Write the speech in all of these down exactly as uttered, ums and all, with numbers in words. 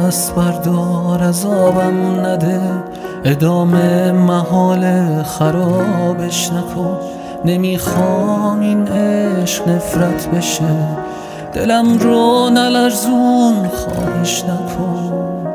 دست بردار عذابم نده، ادامه محال خرابش نکن. نمیخوام این عشق نفرت بشه، دلم رو نلرزون خواهش نکن.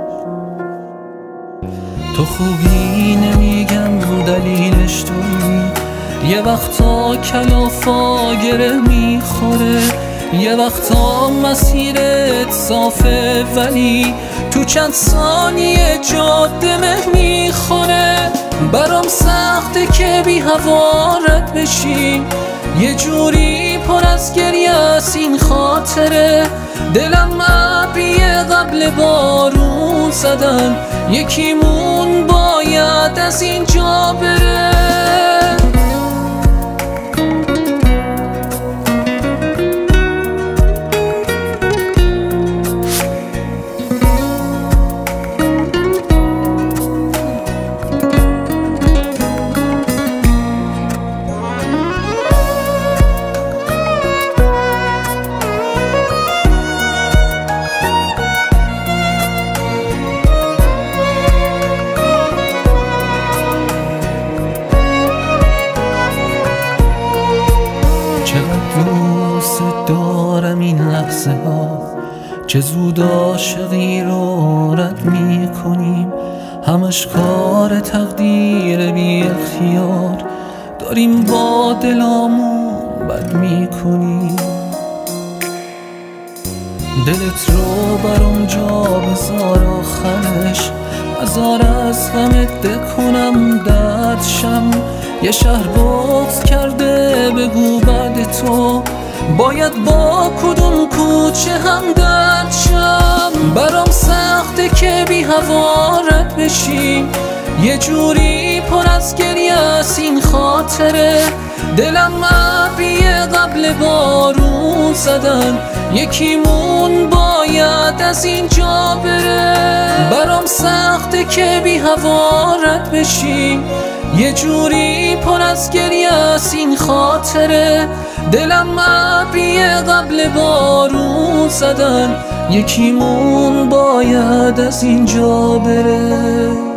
تو خوبی نمیگم دلیلش تویی، یه وقتا کلافا گره میخوره، یه وقتا مسیرت صافه ولی تو چند ثانیه جاده مه میخوره. برام سخته که بی هوارت بشیم، یه جوری پر از گریه است این خاطره. دلم ابریه قبل بارون زدن، یکیمون باید از اینجا بره. چقدر دوست دارم این لحظه ها، چه زود عاشقی رو رد می کنیم. همش کار تقدیر بی اختیار، داریم با دلامون بد می کنیم. دلت رو برام جا بذار آخرش، هزار از غمت کنم دردشم. یه شهر بغض کرده بگو بعد تو باید با کدوم کوچه هم دردشم. برام سخته که بی هوارت بشیم، یه جوری پر از گریه است این خاطره. دلم ابریه قبل بارون زدن، یکیمون باید از اینجا بره. برام سخته که بی هوارت بشیم، یه جوری پر از گریه است این خاطره. دلم ابریه قبل بارون زدن، یکیمون باید از اینجا بره.